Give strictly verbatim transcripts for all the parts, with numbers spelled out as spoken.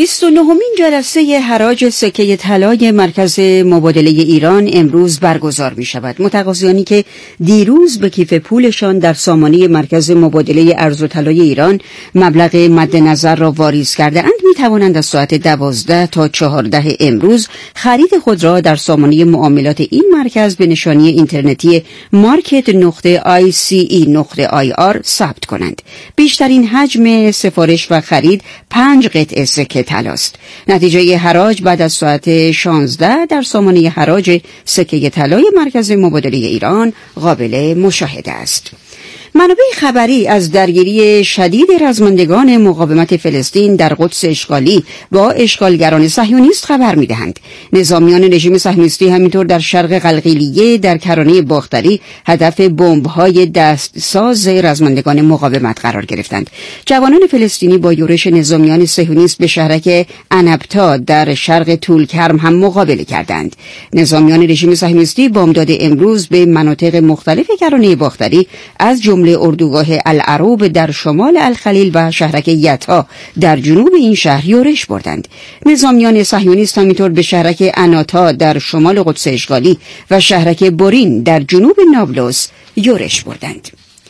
بیست و نهمین جلسه حراج سکه طلای مرکز مبادله ایران امروز برگزار می شود. متقاضیانی که دیروز به کیف پولشان در سامانه مرکز مبادله ارز و طلای ایران مبلغ مد نظر را واریز کرده اند می توانند از ساعت دوازده تا چهارده امروز خرید خود را در سامانه معاملات این مرکز به نشانی اینترنتی مارکت نقطه آی سی ای نقطه آی آر ثبت کنند. بیشترین حجم سفارش و خرید پنج قطعه سکه طلاست. نتیجه حراج بعد از ساعت شانزده در سامانه حراج سکه طلای مرکز مبادله ایران قابل مشاهده است. منابع خبری از درگیری شدید رزمندگان مقاومت فلسطین در قدس اشغالی با اشغالگران صهیونیست خبر می‌دهند. نظامیان رژیم صهیونیستی همینطور در شرق قلقیلیه در کرانه باختری هدف بمب‌های دستساز رزمندگان مقاومت قرار گرفتند. جوانان فلسطینی با یورش نظامیان صهیونیست به شهرک انبتا در شرق طولکرم هم مقابله کردند. نظامیان رژیم صهیونیستی بامداد امروز به مناطق مختلف کرانه باختری از جمله اردوگاه العروب در شمال الخلیل و شهرک یتا در جنوب این شهر یورش بردند. نظامیان صهیونیست همینطور به شهرک اناتا در شمال قدس اشغالی و شهرک بورین در جنوب نابلس یورش بردند.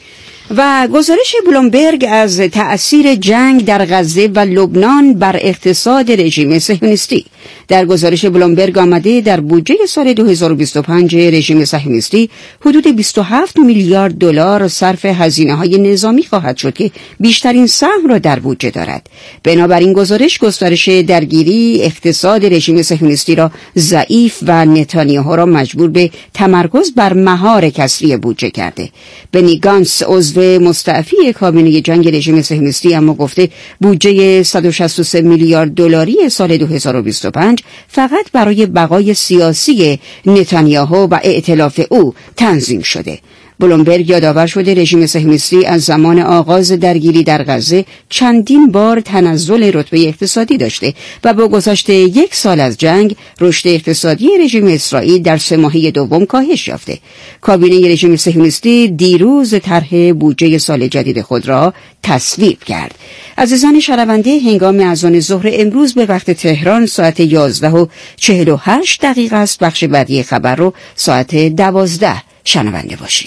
و گزارش بلومبرگ از تأثیر جنگ در غزه و لبنان بر اقتصاد رژیم صهیونیستی. در گزارش بلومبرگ آمده در بودجه سال دو هزار و بیست و پنج رژیم صهیونیستی حدود بیست و هفت میلیارد دلار صرف هزینه‌های نظامی خواهد شد که بیشترین سهم را در بودجه دارد. بنابراین گزارش گسترش درگیری اقتصاد رژیم صهیونیستی را ضعیف و نتانیاهو را مجبور به تمرکز بر مهار کسری بودجه کرده. بنی گانتس عضو مستعفی کابینه جنگ رژیم صهیونیستی اما گفته بودجه صد و شصت و سه میلیارد دلاری سال دو هزار و بیست و پنج فقط برای بقای سیاسی نتانیاهو و ائتلاف او تنظیم شده. بلومبرگ یادآور شده رژیم صهیونیستی از زمان آغاز درگیری در غزه چندین بار تنزل رتبه اقتصادی داشته و با گذشت یک سال از جنگ رشد اقتصادی رژیم اسرائیل در سه ماهه دوم کاهش یافته. کابینه رژیم صهیونیستی دیروز طرح بودجه سال جدید خود را تصویب کرد. عزیزان شنونده، هنگام اذان ظهر امروز به وقت تهران ساعت یازده و چهل و هشت دقیقه است. بخش بعدی خبر رو ساعت دوازده شنونده باشید.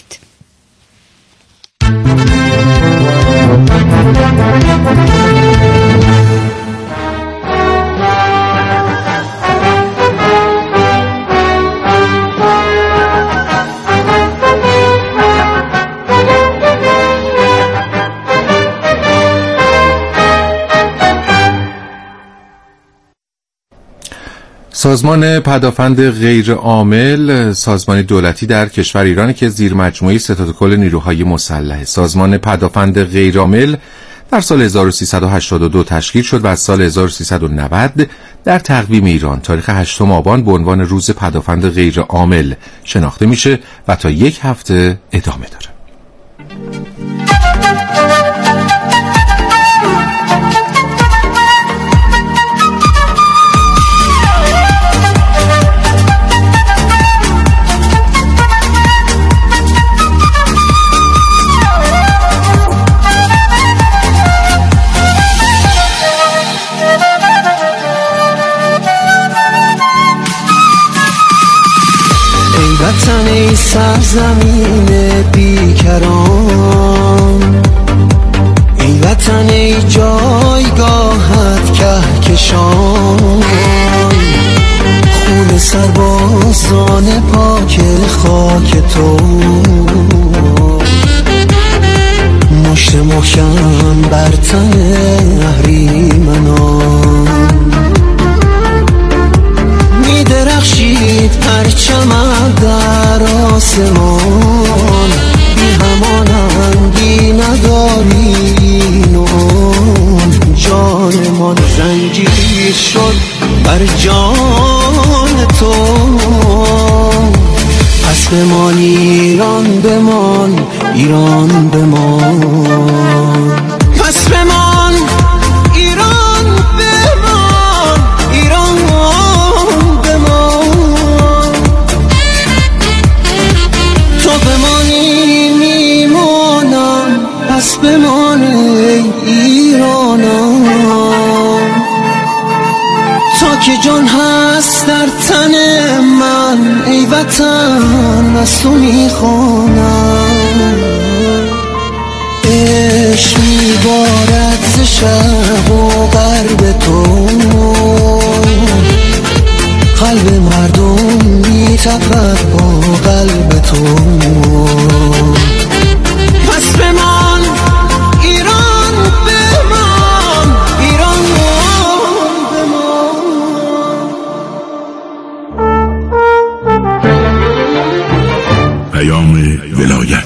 سازمان پدافند غیرعامل سازمان دولتی در کشور ایران که زیر مجموعه ستاد کل نیروهای مسلح. سازمان پدافند غیرعامل در سال هزار و سیصد و هشتاد و دو تشکیل شد و از سال هزار و سیصد و نود در تقویم ایران تاریخ هشتم آبان به عنوان روز پدافند غیرعامل شناخته میشه و تا یک هفته ادامه داره. وطن ای سرزمین بیکران، ای وطن ای جایگاهت کهکشان، خون سربازان پاک خاک تو، مشت محکم بر تن اهریمنان، می‌درخشید پرچمت در آسمان، بی همانندی نداری نون، جانمان زنجیر شد بر جان تو، پس بمان ایران بمان، ایران بمان، پس بمان ایران بمان، ایران بمان، تو بمانی میمانم، پس بمان ایرانم. وطن از تو میخوانم، عشق میبارد ز شرق و غرب تو، قلب مردم میتپد با قلب تو. پس بمان ایران بمان، ایران بمان. پیام ولایت.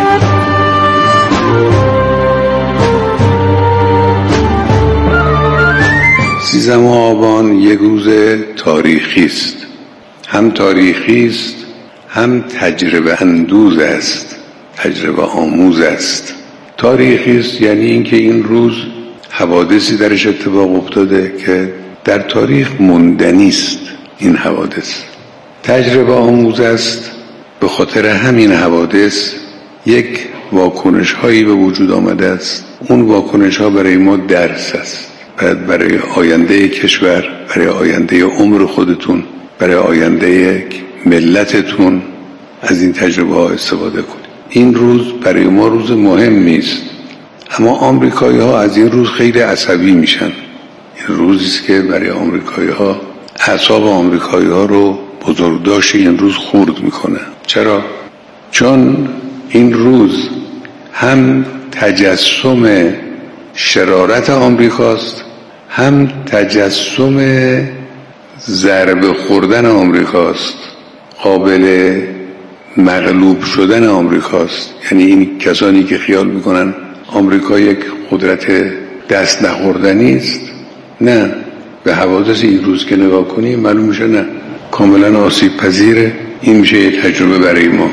سیزدهم آبان یک روز تاریخی است، هم تاریخی است هم تجربه اندوز است، تجربه آموز است. تاریخی است یعنی اینکه این روز حوادثی درش اتفاق افتاده که در تاریخ موندنی است. این حوادث تجربه آموز است، به خاطر همین حوادث یک واکنش هایی به وجود آمده است. اون واکنش ها برای ما درس است، باید برای آینده کشور، برای آینده عمر خودتون، برای آینده ملتتون از این تجربه ها استفاده کنید. این روز برای ما روز مهمی است، اما آمریکایی ها از این روز خیلی عصبی میشن. این روزی است که برای آمریکایی ها اعصاب آمریکایی ها رو بزرگداشت این روز خورد میکنه. چرا؟ چون این روز هم تجسم شرارت آمریکاست، هم تجسم ضربه خوردن آمریکاست، قابل مغلوب شدن آمریکاست. یعنی این کسانی که خیال میکنن آمریکا یک قدرت دست نخوردنی است، نه، به حوادث این روز که نگاه کنیم معلوم میشه نه، کاملا آسیب پذیره. این میشه یک تجربه برای ما.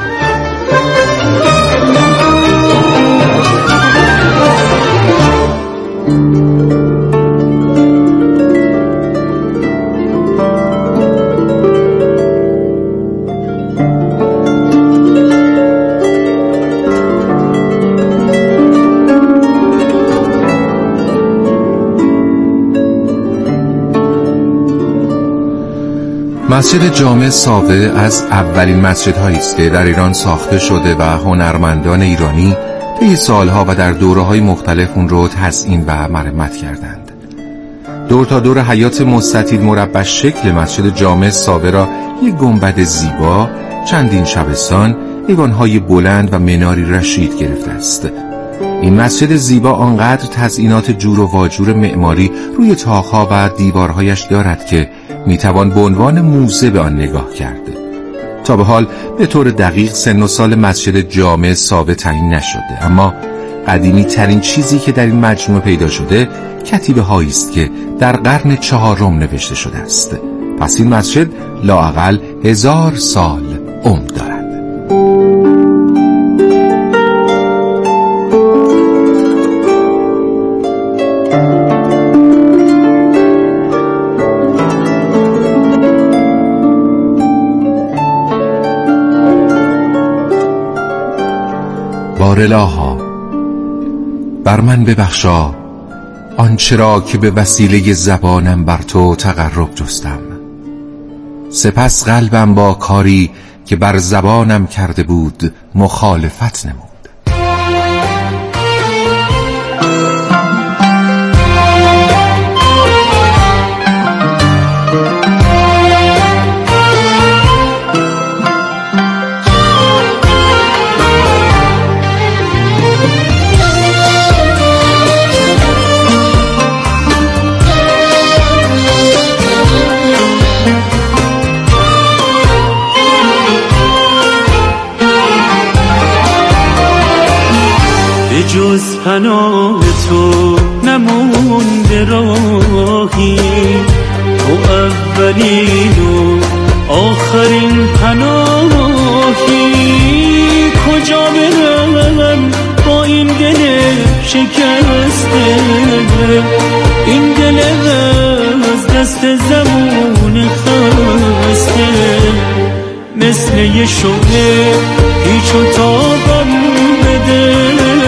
مسجد جامع ساوه از اولین مسجدهایی است که در ایران ساخته شده و هنرمندان ایرانی طی سالها و در دوره‌های مختلف اون رو تزیین و مرمت کردند. دور تا دور حیات مستطیل مربع شکل مسجد جامع ساوه را یک گنبد زیبا، چندین شبستان، ایوان‌های بلند و مناری رشید گرفته است. این مسجد زیبا آنقدر تزیینات جور و واجور معماری روی طاق‌ها و دیوارهایش دارد که میتوان به عنوان موزه به آن نگاه کرد. تا به حال به طور دقیق سن و سال مسجد جامع ساوه تعیین نشده، اما قدیمی ترین چیزی که در این مجموعه پیدا شده کتیبه هایی است که در قرن چهارم نوشته شده است. پس این مسجد لااقل هزار سال عمر دارد. بارلاها بر من ببخشا آنچه را که به وسیله زبانم بر تو تقرب جستم، سپس قلبم با کاری که بر زبانم کرده بود مخالفت نمود. جز پناه تو نمونده راهی، تو اولین و آخرین پناهی. کجا برم با این دل شکسته، این دل از دست زمان خسته، مثل یه شعله هیچ و تابم بده،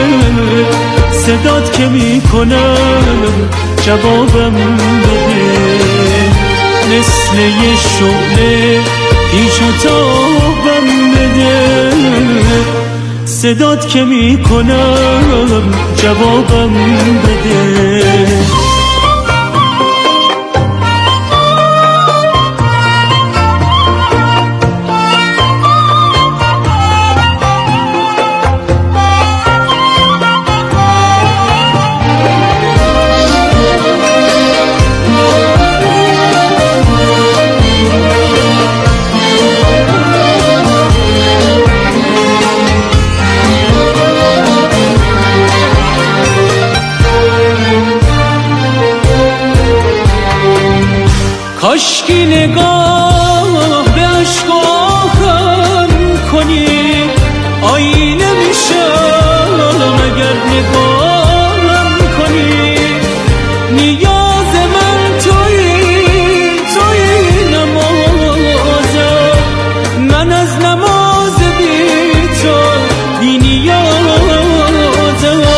صدات که میکنم جوابم بده، مثل یه شعله پیش تابم بده، صدات که میکنم جوابم بده. کاشکی نگاه به عشقاهم کنی، آینه میشم اگر نگاهم کنی. نیاز من تویی، تویی نمازم، من از نماز بی تو بی نیازم.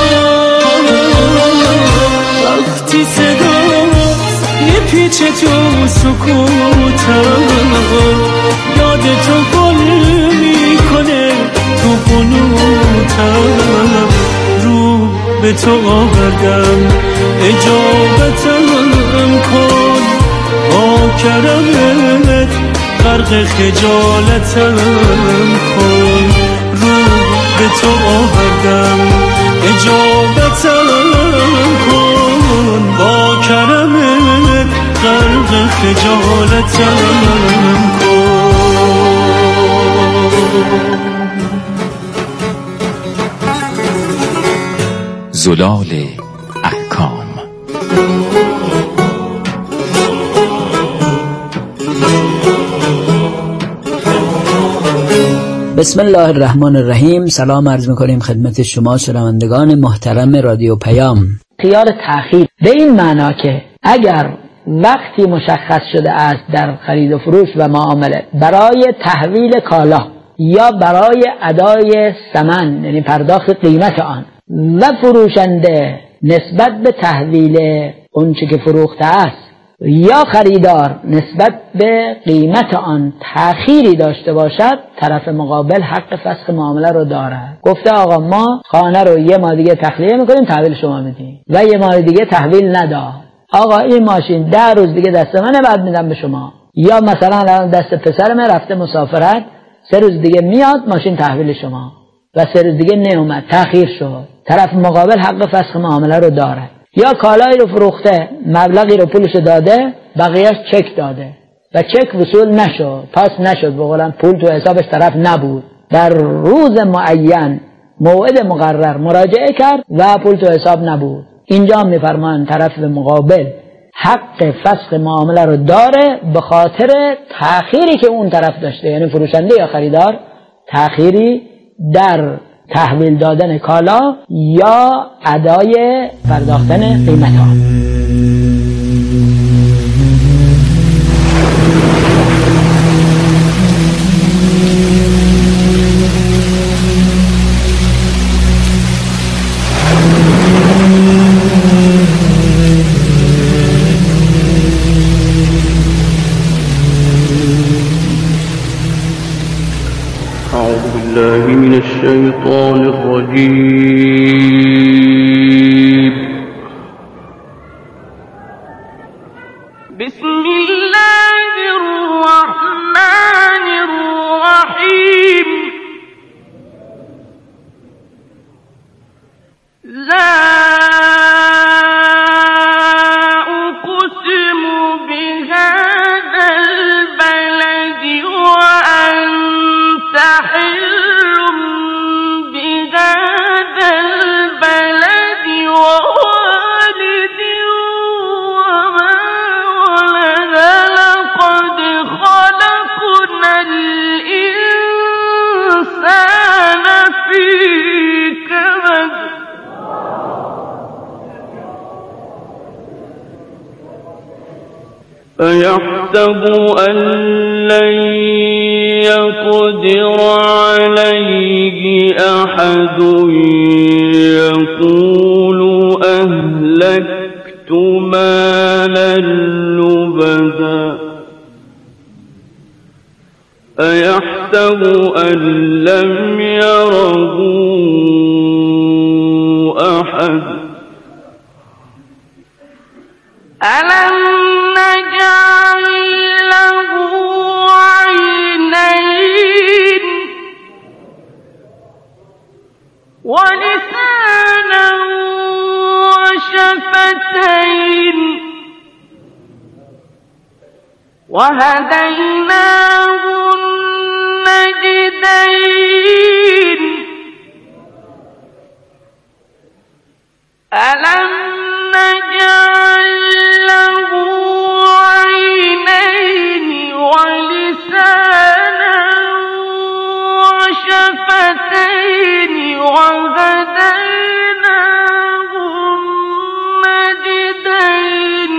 وقتی صدات میپیچه تو سکوتم، یاد تو گل میکنه تو قنوتم. رو به تو آوردم اجابتم کن، با کرمت غرق خجالتم کن. رو به تو آوردم اجابتم کن، با کرمت غرق خجالتم کن. زلال احکام. بسم الله الرحمن الرحیم. سلام عرض میکنیم خدمت شما شنوندگان محترم رادیو پیام. خیار تأخیر به این معنا که اگر وقتی مشخص شده است در خرید و فروش و معامله برای تحویل کالا یا برای ادای ثمن، یعنی پرداخت قیمت آن، و فروشنده نسبت به تحویل اون چه که فروخته است یا خریدار نسبت به قیمت آن تأخیری داشته باشد، طرف مقابل حق فسخ معامله رو دارد. گفته آقا ما خانه رو یه ماه دیگه تخلیه میکنیم، تحویل شما میدیم، و یه ماه دیگه تحویل نداد. آقا این ماشین ده روز دیگه دست منه، بعد میدم به شما. یا مثلا الان دست پسر من رفته مسافرت، سه روز دیگه میاد ماشین تحویل شما، و سه روز دیگه نیومد، تأخیر شد. طرف مقابل حق فسخ معامله رو داره. یا کالایی رو فروخته، مبلغی رو پولش داده، بقیهش چک داده و چک وصول نشد، پاس نشد، بقولن پول تو حسابش طرف نبود. در روز معین موعد مقرر مراجعه کرد و پول تو حساب نبود. اینجا میفرمان طرف مقابل حق فسخ معامله رو داره به خاطر تأخیری که اون طرف داشته، یعنی فروشنده یا خریدار تأخیری در تحویل دادن کالا یا ادای پرداختن قیمت آن. من الشيطان الرجيم. بسم الله الرحمن الرحيم. لا أقسم بهذا البلد وأنت حل أيحسب أن لن يقدر عليه أحد يقول أهلكت مالا لبدا أيحسب أن لم يره أحد ألم نجعل له عينين ولسانا وشفتين وهديناه النجدين ألم نجعل له عينين ولسانا وشفتين وهديناه النجدين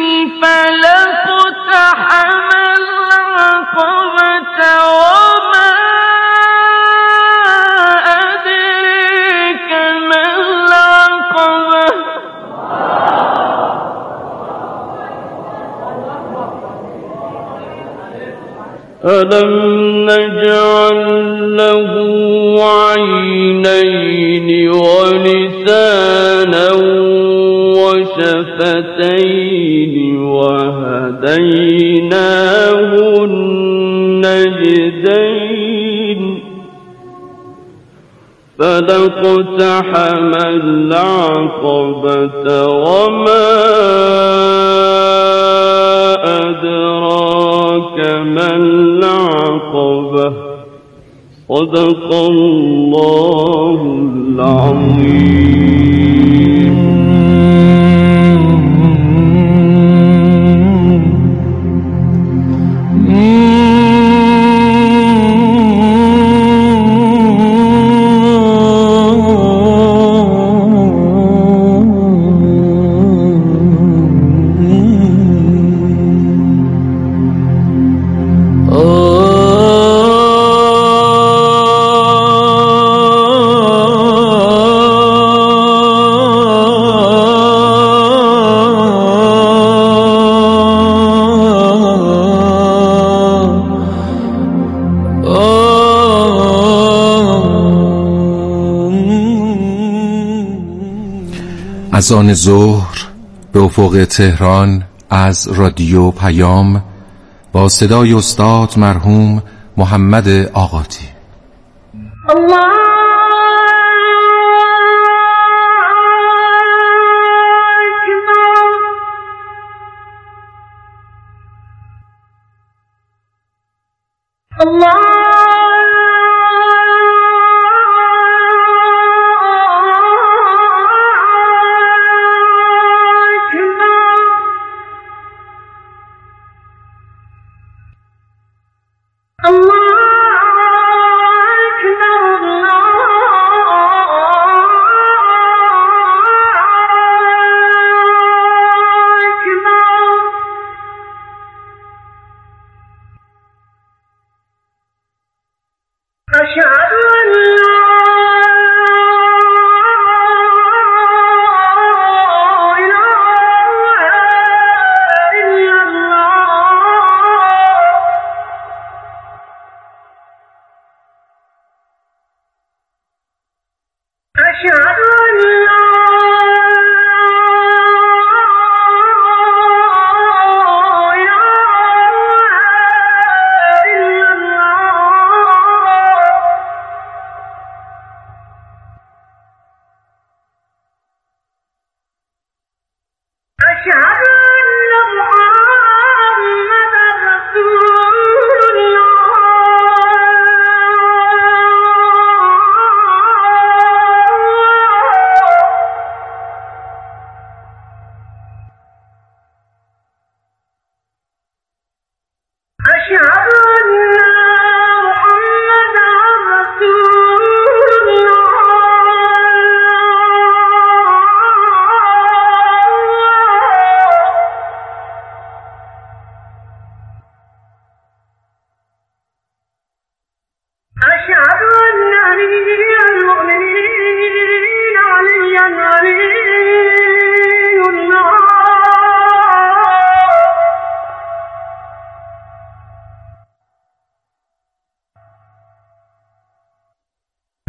فلاقتحم العقبة وما أدريك ما العقبة ألم نجعل له عينين ولسانا وشفتين وهديناه النجدين فلاقتحم العقبة وما أدراك ما العقبة صدق الله العظيم. از آن ظهر به افق تهران از رادیو پیام با صدای استاد مرحوم محمد آقاتی. الله الله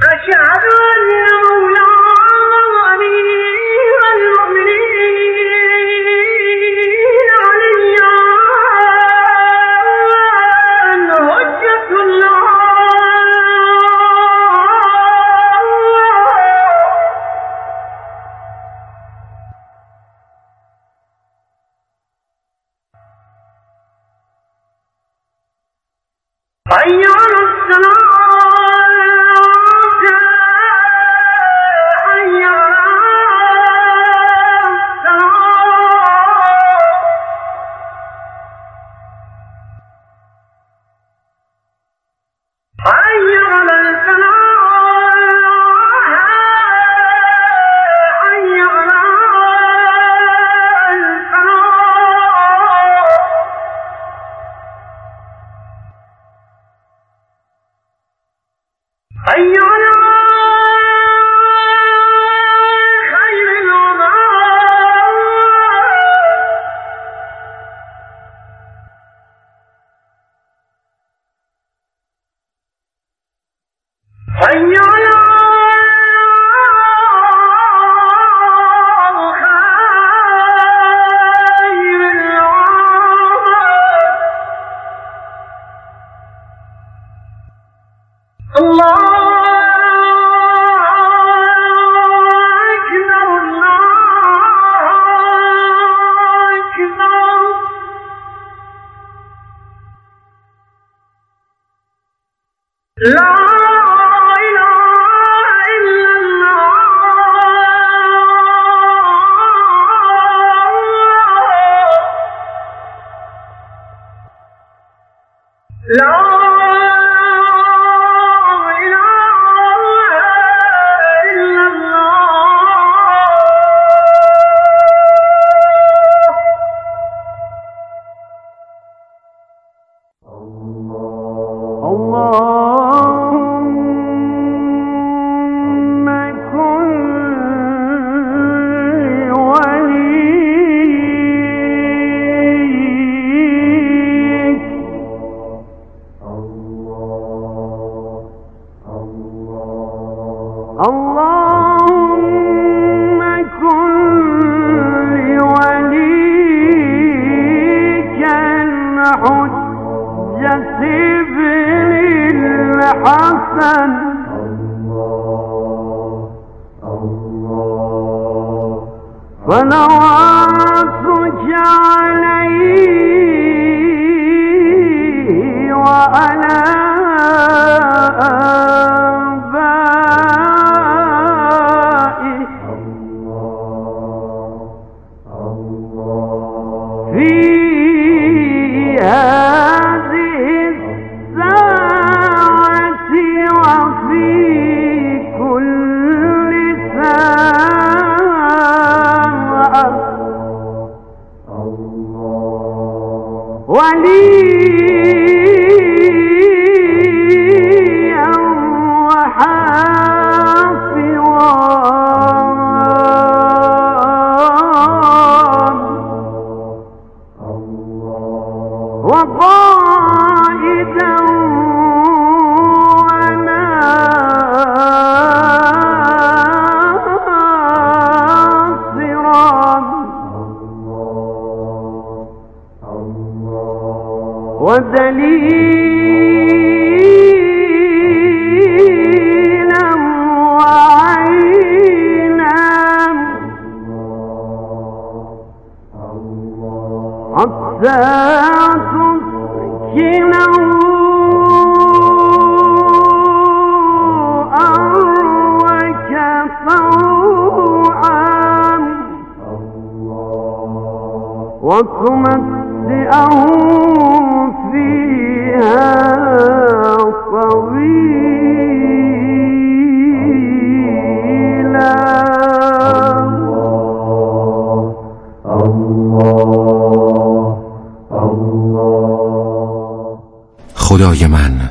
خدای من،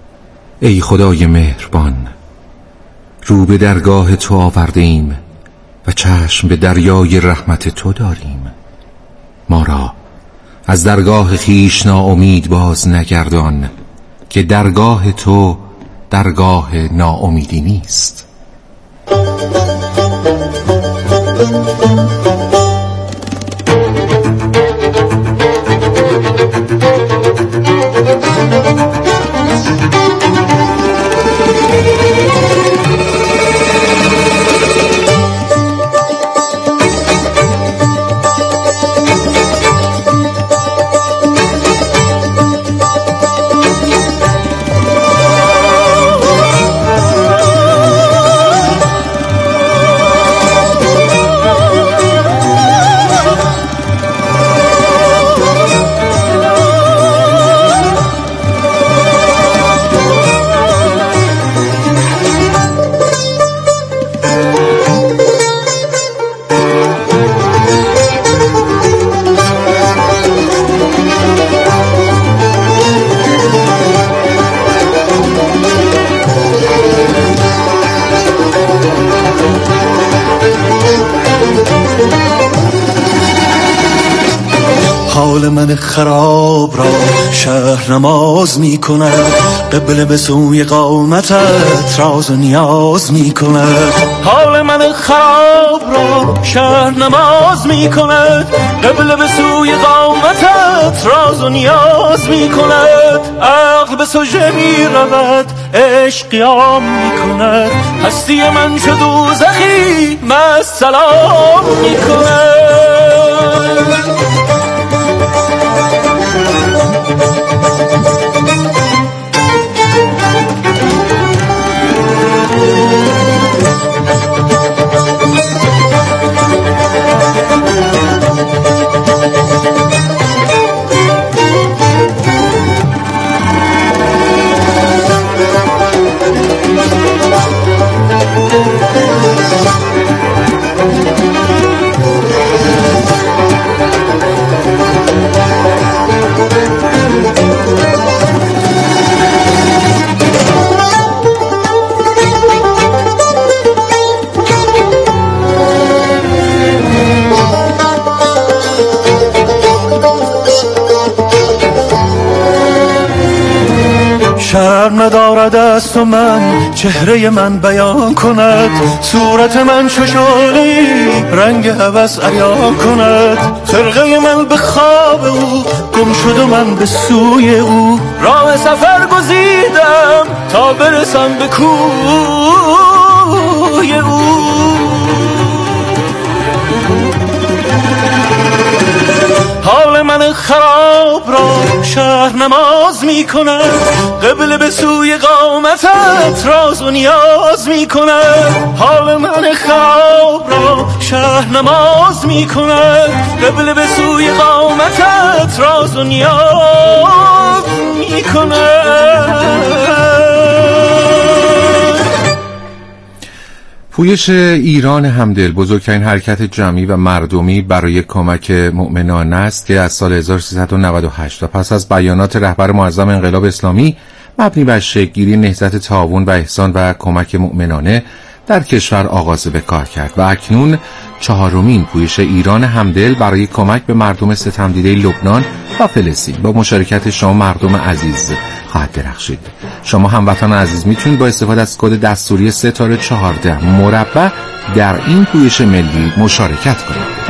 ای خدای مهربان، رو به درگاه تو آورده ایم و چشم به دریای رحمت تو داریم. ما را از درگاه خیش ناامید باز نگردان که درگاه تو درگاه ناامیدی نیست. حال من خراب را شهر نماز می کند، قبله به سوی قامتت راز و نیاز می کند. حال من خراب را شهر نماز می کند، قبله به سوی قامتت راز و نیاز می کند. عقل به سجده می رود، عشق قیام می کند، هستی من شد دوزخی مست سلام می کند. شرم ندارد دست و من چهره من بیان کند، صورت من چو شعله‌ای رنگ هوس عیان کند. خرقه من به خواب او گم شد و من به سوی او، راه سفر گزیدم تا برسم به کوی او. حال من خراب را شهر نماز می کند، قبله به سوی قامتت راز و نیاز می کند. حال من خراب را شهر نماز می کند، قبله به سوی قامتت راز و نیاز می کند. پویش ایران همدل بزرگترین حرکت جمعی و مردمی برای کمک مؤمنان است که از سال هزار و سیصد و نود و هشت و پس از بیانات رهبر معظم انقلاب اسلامی مبنی بر شکل‌گیری نهضت تعاون و احسان و کمک مؤمنانه در کشور آغاز به کار کرد و اکنون چهارمین پویش ایران همدل برای کمک به مردم ستمدیده لبنان و فلسطین با مشارکت شما مردم عزیز خواهد درخشید. شما هموطنان عزیز میتونید با استفاده از کد دستوری ستاره چهارده مربع در این پویش ملی مشارکت کنید.